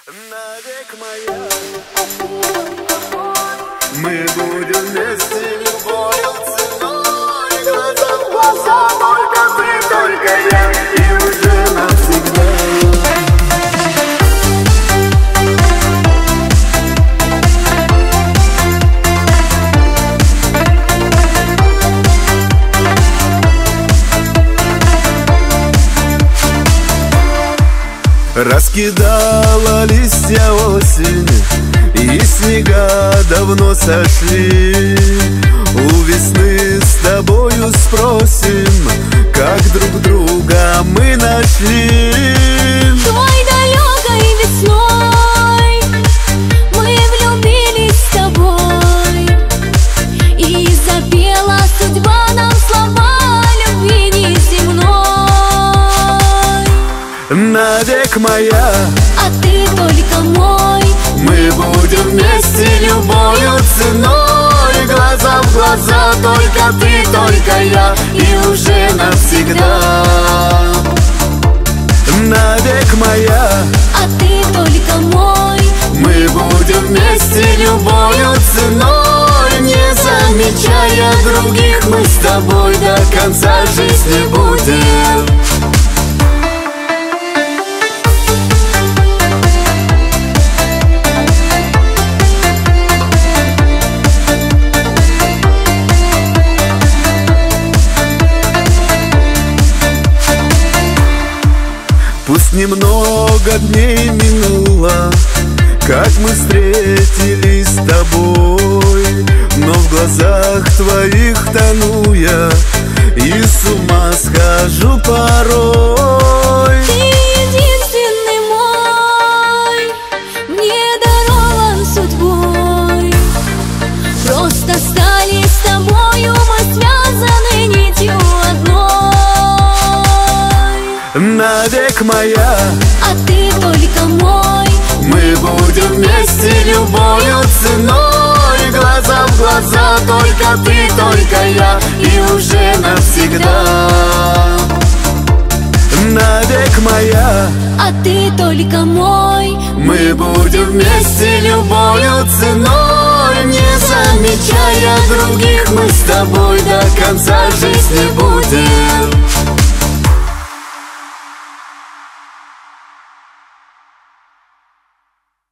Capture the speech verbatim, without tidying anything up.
Навек моя, мы будем вместе любою ценой. Глаза в глаза, только ты, только я, и уже навсегда. Раскидала листья осень, и снега давно сошли. У весны с тобою спросим, как друг друга мы нашли. Той далекой весной мы влюбились с тобой, и запела судьба нам слова любви неземной. Навек моя, а ты только мой. мы будем вместе любою ценой. Глаза в глаза, только ты, только я, и уже навсегда. Навек моя, а ты только мой. мы будем вместе любою ценой. Не замечая других, мы с тобой до конца жизни будем. Пусть немного дней минуло, как мы встретились с тобой, но в глазах твоих тону я и с ума схожу порой. Ты единственный мой, мне дарован судьбой. Просто стали с тобою мы связаны нитью одной. Навек моя, а ты только мой. мы будем вместе любою ценой. Глаза в глаза, только ты, только я, и уже навсегда. Навек моя, а ты только мой. мы будем вместе любою ценой. Не замечая других, мы с тобой до конца жизни будем.